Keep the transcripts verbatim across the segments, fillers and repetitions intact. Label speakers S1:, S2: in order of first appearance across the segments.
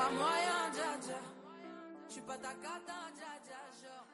S1: pas moyen, dja dja. Je suis pas ta cata, dja dja, genre.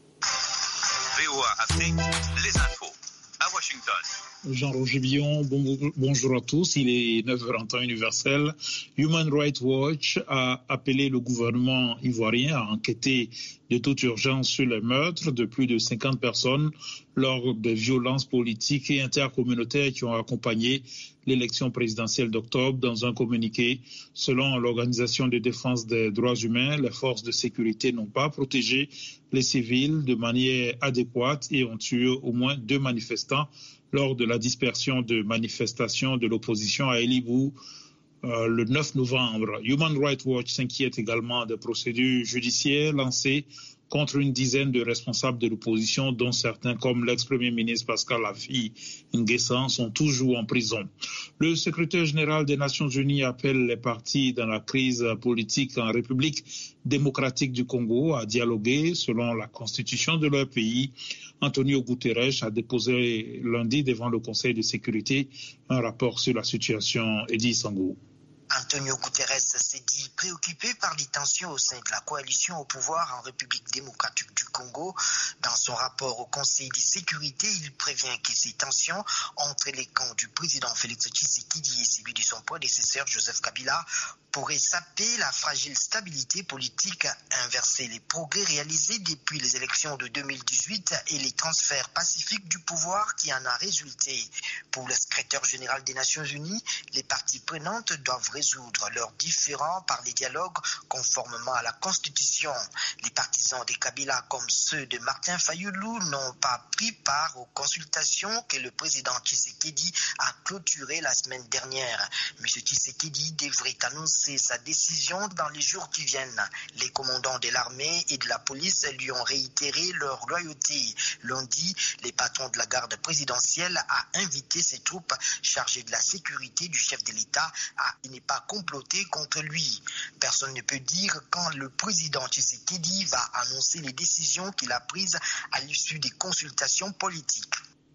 S2: V O A Afrique, les infos à Washington.
S3: Jean-Roger Billon, bon, bonjour à tous. Il est neuf heures en temps universel. Human Rights Watch a appelé le gouvernement ivoirien à enquêter de toute urgence sur les meurtres de plus de cinquante personnes lors des violences politiques et intercommunautaires qui ont accompagné l'élection présidentielle d'octobre. Dans un communiqué, selon l'Organisation de défense des droits humains, les forces de sécurité n'ont pas protégé les civils de manière adéquate et ont tué au moins deux manifestants lors de la dispersion de manifestations de l'opposition à Elibou euh, le neuf novembre. Human Rights Watch s'inquiète également des procédures judiciaires lancées contre une dizaine de responsables de l'opposition, dont certains, comme l'ex-premier ministre Pascal Affi N'Guessan, sont toujours en prison. Le secrétaire général des Nations Unies appelle les partis dans la crise politique en République démocratique du Congo à dialoguer selon la constitution de leur pays. Antonio Guterres a déposé lundi devant le Conseil de sécurité un rapport sur la situation. Edi Sango.
S4: Antonio Guterres s'est dit préoccupé par les tensions au sein de la coalition au pouvoir en République démocratique du Congo. Dans son rapport au Conseil de sécurité, il prévient que ces tensions entre les camps du président Félix Tshisekedi et celui de son prédécesseur Joseph Kabila pourrait saper la fragile stabilité politique, inverser les progrès réalisés depuis les élections de deux mille dix-huit et les transferts pacifiques du pouvoir qui en a résulté. Pour le secrétaire général des Nations Unies, les parties prenantes doivent résoudre leurs différends par les dialogues conformément à la Constitution. Les partisans de Kabila comme ceux de Martin Fayoulou n'ont pas pris part aux consultations que le président Tshisekedi a clôturées la semaine dernière. M. Tshisekedi devrait annoncer sa décision dans les jours qui viennent. Les commandants de l'armée et de la police lui ont réitéré leur loyauté. Lundi, les patrons de la garde présidentielle a invité ses troupes chargées de la sécurité du chef de l'État à ne pas comploter contre lui. Personne ne peut dire quand le président Tshisekedi va annoncer les décisions qu'il a prises à l'issue des consultations politiques.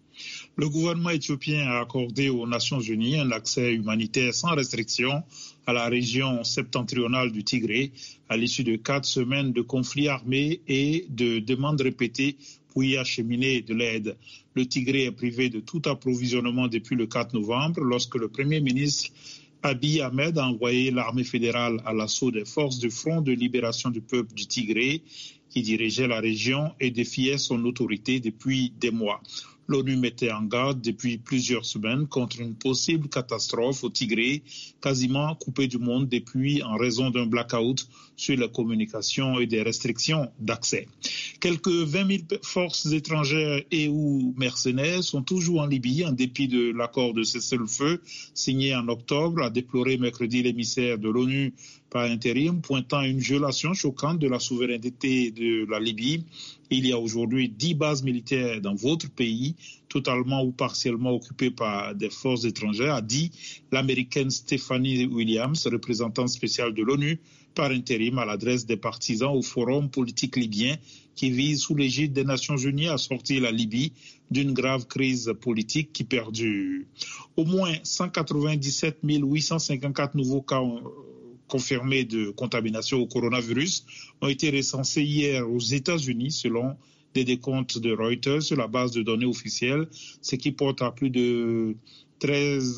S3: Le gouvernement éthiopien a accordé aux Nations Unies un accès humanitaire sans restriction à la région septentrionale du Tigré à l'issue de quatre semaines de conflits armés et de demandes répétées pour y acheminer de l'aide. Le Tigré est privé de tout approvisionnement depuis le quatre novembre lorsque le Premier ministre Abiy Ahmed a envoyé l'armée fédérale à l'assaut des forces du Front de libération du peuple du Tigré qui dirigeait la région et défiait son autorité depuis des mois. L'ONU mettait en garde depuis plusieurs semaines contre une possible catastrophe au Tigré, quasiment coupé du monde depuis en raison d'un blackout sur la communication et des restrictions d'accès. Quelques vingt mille forces étrangères et ou mercenaires sont toujours en Libye en dépit de l'accord de cessez-le-feu signé en octobre, a déploré mercredi l'émissaire de l'ONU par intérim, pointant à une violation choquante de la souveraineté de la Libye. Il y a aujourd'hui dix bases militaires dans votre pays, totalement ou partiellement occupées par des forces étrangères, a dit l'américaine Stephanie Williams, représentante spéciale de l'ONU par intérim à l'adresse des partisans au forum politique libyen qui vise sous l'égide des Nations Unies à sortir la Libye d'une grave crise politique qui perdure. Au moins cent quatre-vingt-dix-sept mille huit cent cinquante-quatre nouveaux cas confirmés de contamination au coronavirus ont été recensés hier aux États-Unis selon des décomptes de Reuters sur la base de données officielles, ce qui porte à plus de treize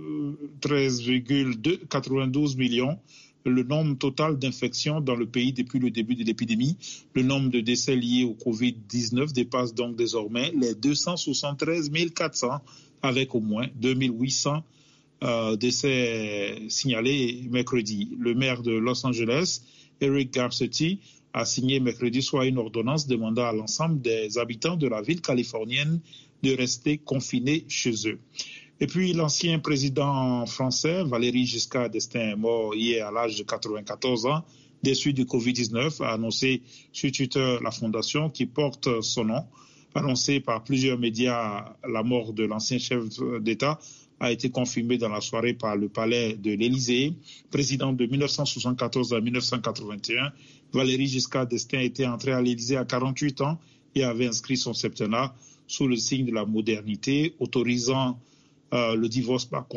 S3: virgule quatre-vingt-douze millions le nombre total d'infections dans le pays depuis le début de l'épidémie. Le nombre de décès liés au covid dix-neuf dépasse donc désormais les deux cent soixante-treize mille quatre cents avec au moins deux mille huit cents Euh, décès signalés mercredi. Le maire de Los Angeles, Eric Garcetti, a signé mercredi soir une ordonnance demandant à l'ensemble des habitants de la ville californienne de rester confinés chez eux. Et puis l'ancien président français, Valéry Giscard d'Estaing, mort hier à l'âge de quatre-vingt-quatorze ans, déçu du covid dix-neuf, a annoncé sur Twitter la fondation qui porte son nom. Annoncé par plusieurs médias, la mort de l'ancien chef d'État a été confirmé dans la soirée par le palais de l'Élysée. Président de mille neuf cent soixante-quatorze à mille neuf cent quatre-vingt-un, Valéry Giscard d'Estaing était entré à l'Élysée à quarante-huit ans et avait inscrit son septennat sous le signe de la modernité, autorisant euh, le divorce par